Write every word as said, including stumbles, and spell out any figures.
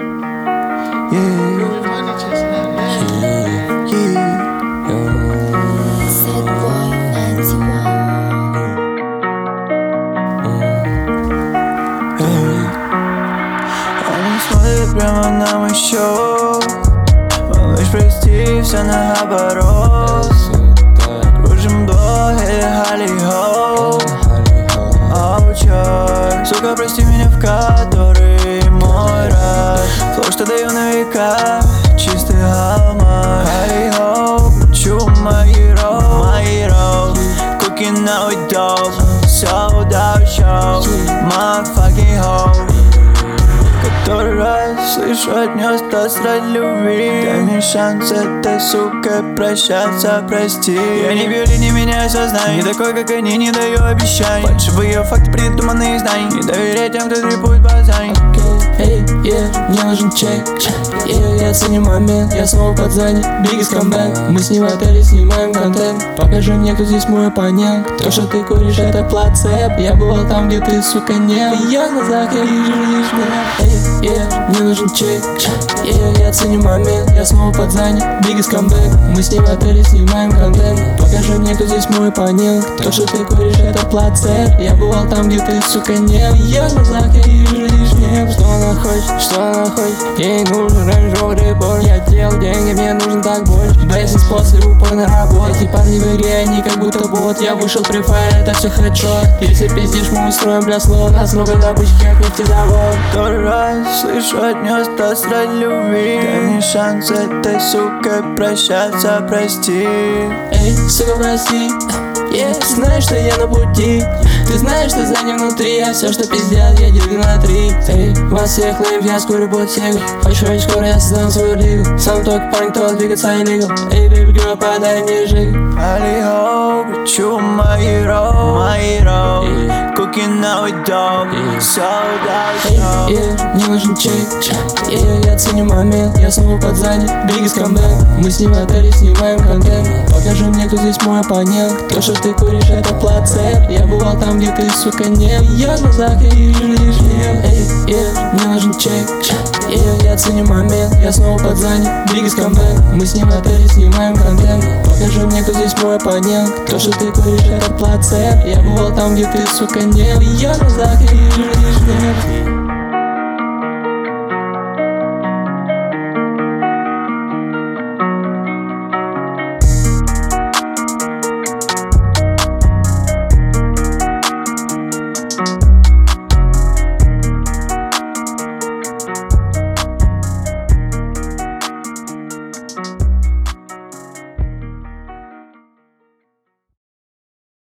Смотрит прямо на мой счет. Малыш, прости, все наоборот. Кружим до или Холли-Хоу. Оу, черт. Сука, прости меня, в который мой рад. Флоу, что даю на века, чистый алмаз. Холли-Хоу, кручу мои роу, мои роу. Cooking out with dope, sold out show. Motherfucking hoe. Который раз слышу от нее стать любви. Дай мне шанс этой сукой прощаться, прости. Я не пью, не меняю сознание. Не такой, как они, не даю обещаний. Фальшивые факты, придуманные знания. Не доверяй тем, кто требует базань. Эй, yeah, мне нужен чек, yeah, я ценю момент, я снова под задней, biggest comeback. Мы с ним в отеле снимаем контент. Покажи мне, кто здесь мой оппонент. То, что ты куришь, это плацеб. Я бывал там, где ты, сука, не. В ее глазах я вижу лишь меня. Эй, yeah, мне нужен чек, yeah, я ценю момент, я снова под задней, biggest comeback. Мы с ним в отеле снимаем контент. Покажи мне, кто здесь мой оппонент. То, что ты куришь, это плацеб. Я бывал там, где ты, сука, не. В ее глазах я вижу лишь меня. Что она хочет, что она хочет? Ей нужен Range Rover Reborn. Я делал деньги, мне нужен так больше. Бейсис после упорной работы. Эти парни в игре, они как будто бот. Я вышел при фаер, это все хедшот. Если пиздишь, мы устроим для слов. Нас много добычки, как нефтезавод. Второй раз слышу от нее стать любви. Дай мне шанс этой сукой прощаться, прости. Эй, сука, прости. Yeah, ты знаешь, что я на пути. Ты знаешь, что за ним внутри. А все, что пиздят, я делю на три. Эй, вас всех лейв, я скоро буду всех. Очень скоро я создам свою лигу. Сам только парень, кто двигаться illegal. Эй, baby girl, подай мне жиг. Холли-Хоу, кручу мои роу, мои роу. Cooking out with dope, sold out show. Yeah, мне нужен чек, yeah, я ценю момент, я снова под задней, biggest comeback. Мы с ним в отеле снимаем контент. Покажи мне, кто здесь мой оппонент. То, что ты куришь, это плацеб. Я бывал там, где ты, сука, не. В ее глазах я вижу лишь небо. Эй, yeah, мне нужен чек, yeah, я ценю момент, я снова под задней, biggest comeback. Мы с ним в отеле снимаем контент. Покажи мне, кто здесь мой оппонент. То, что ты куришь, это плацеб. Я бывал там, где ты, сука, не. В ее глазах я вижу лишь небо.